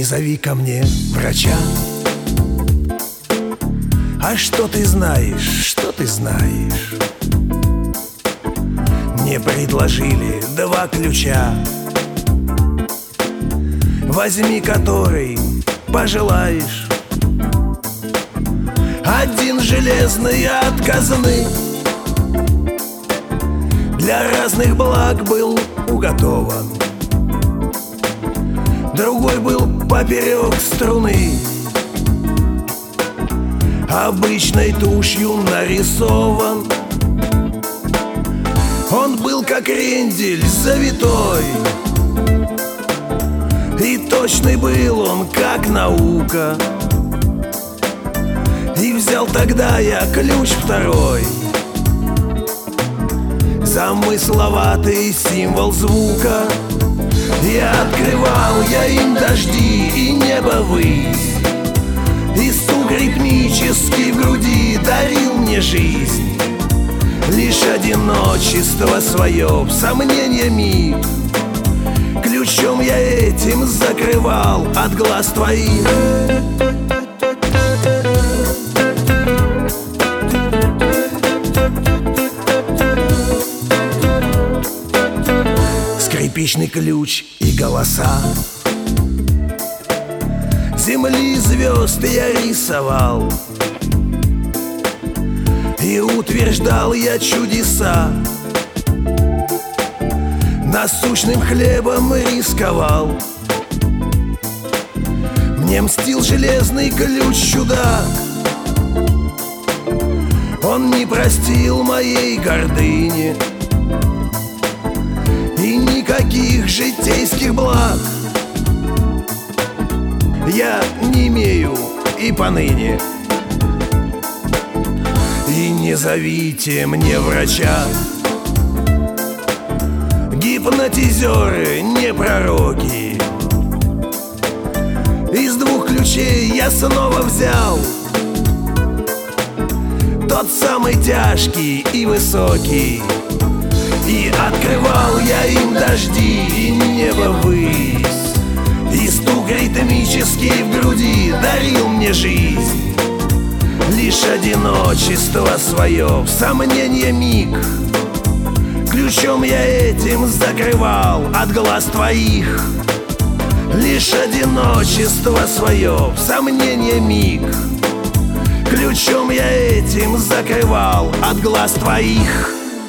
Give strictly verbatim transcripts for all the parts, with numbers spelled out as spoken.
не зови ко мне врача. А что ты знаешь, что ты знаешь? Мне предложили два ключа. Возьми который пожелаешь. Один железный от казны, для разных благ был уготован. Другой был поперек струны, обычной тушью нарисован. Он был как крендель завитой, и точный был он, как наука. И взял тогда я ключ второй, замысловатый символ звука. И открывал я им дожди и небо ввысь, и стук ритмический в груди дарил мне жизнь. Лишь одиночество свое в сомненье миг ключом я этим закрывал от глаз твоих. Скрипичный ключ и голоса, земли звезд я рисовал, и утверждал я чудеса. Насущным хлебом рисковал, мне мстил железный ключ чудак. Он не простил моей гордыни и никаких житейских благ я не имею и поныне. И не зовите мне врача, гипнотизеры не пророки. Из двух ключей я снова взял тот самый тяжкий и высокий, и открывал я им дожди и небо ввысь, и стук ритмический в груди дарил мне жизнь. Лишь одиночество свое в сомненье миг ключом я этим закрывал от глаз твоих. Лишь одиночество свое в сомненье миг ключом я этим закрывал от глаз твоих.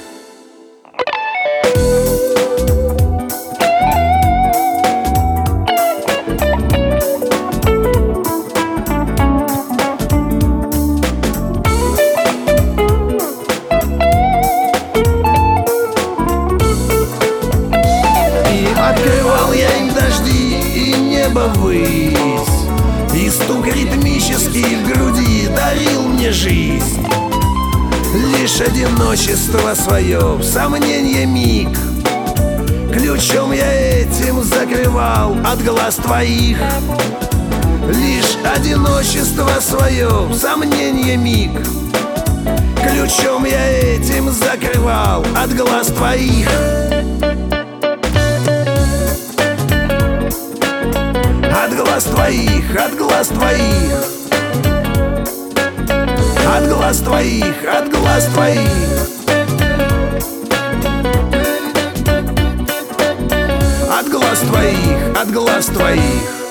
Открывал я им дожди и небо ввысь, и стук ритмический в груди дарил мне жизнь. Лишь одиночество свое в сомненье миг ключом я этим закрывал от глаз твоих. Лишь одиночество свое в сомненье миг ключом я этим закрывал от глаз твоих. От глаз твоих, от глаз твоих, от глаз твоих, от глаз твоих, от глаз твоих, от глаз твоих.